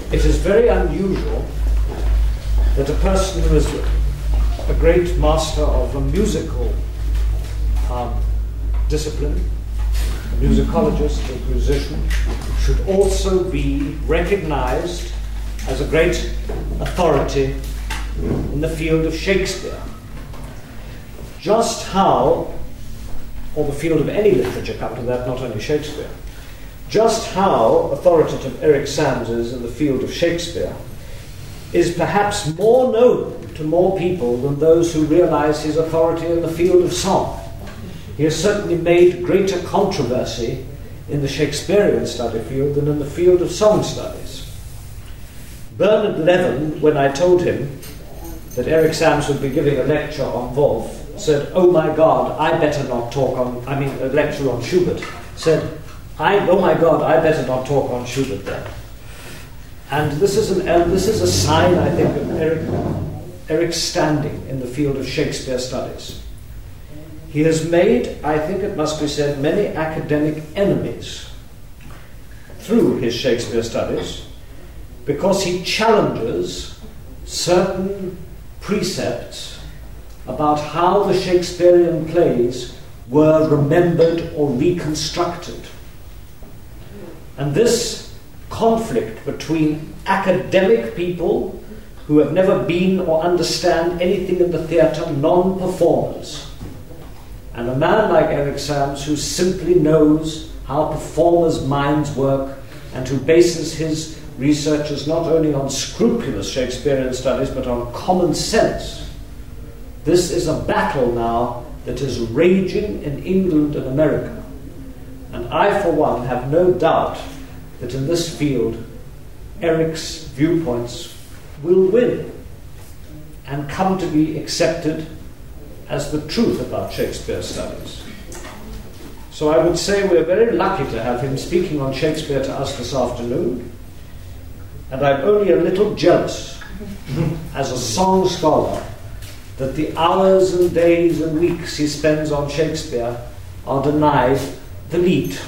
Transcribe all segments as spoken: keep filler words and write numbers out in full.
it is very unusual that a person who is a great master of a musical um, discipline, a musicologist, a musician, should also be recognized as a great authority in the field of Shakespeare. Just how, or the field of any literature, come to that, not only Shakespeare, just how authoritative Eric Sams is in the field of Shakespeare is perhaps more known to more people than those who realize his authority in the field of song. He has certainly made greater controversy in the Shakespearean study field than in the field of song studies. Bernard Levin, when I told him that Eric Sams would be giving a lecture on Wolf, said, "Oh my God, I better not talk on," I mean a lecture on Schubert, said, I, oh my God, I better not talk on Schubert then. And this is, an, this is a sign, I think, of Eric, Eric's standing in the field of Shakespeare studies. He has made, I think it must be said, many academic enemies through his Shakespeare studies because he challenges certain precepts about how the Shakespearean plays were remembered or reconstructed. And this conflict between academic people who have never been or understand anything in the theatre, non-performers, and a man like Eric Sams who simply knows how performers' minds work and who bases his researches not only on scrupulous Shakespearean studies but on common sense. This is a battle now that is raging in England and America. And I, for one, have no doubt that in this field, Eric's viewpoints will win and come to be accepted as the truth about Shakespeare studies. So I would say we're very lucky to have him speaking on Shakespeare to us this afternoon, and I'm only a little jealous, as a song scholar, that the hours and days and weeks he spends on Shakespeare are denied the lead.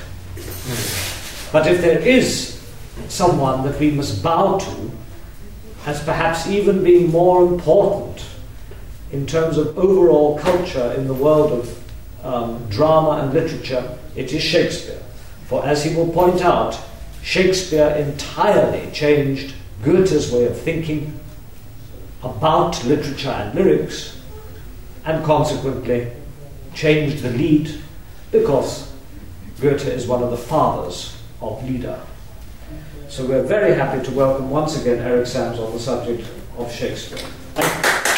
But if there is someone that we must bow to as perhaps even being more important in terms of overall culture in the world of um, drama and literature, it is Shakespeare. For as he will point out, Shakespeare entirely changed Goethe's way of thinking about literature and lyrics, and consequently changed the lead, because Goethe is one of the fathers of Lieder. So we're very happy to welcome once again Eric Sams on the subject of Shakespeare. Thank you.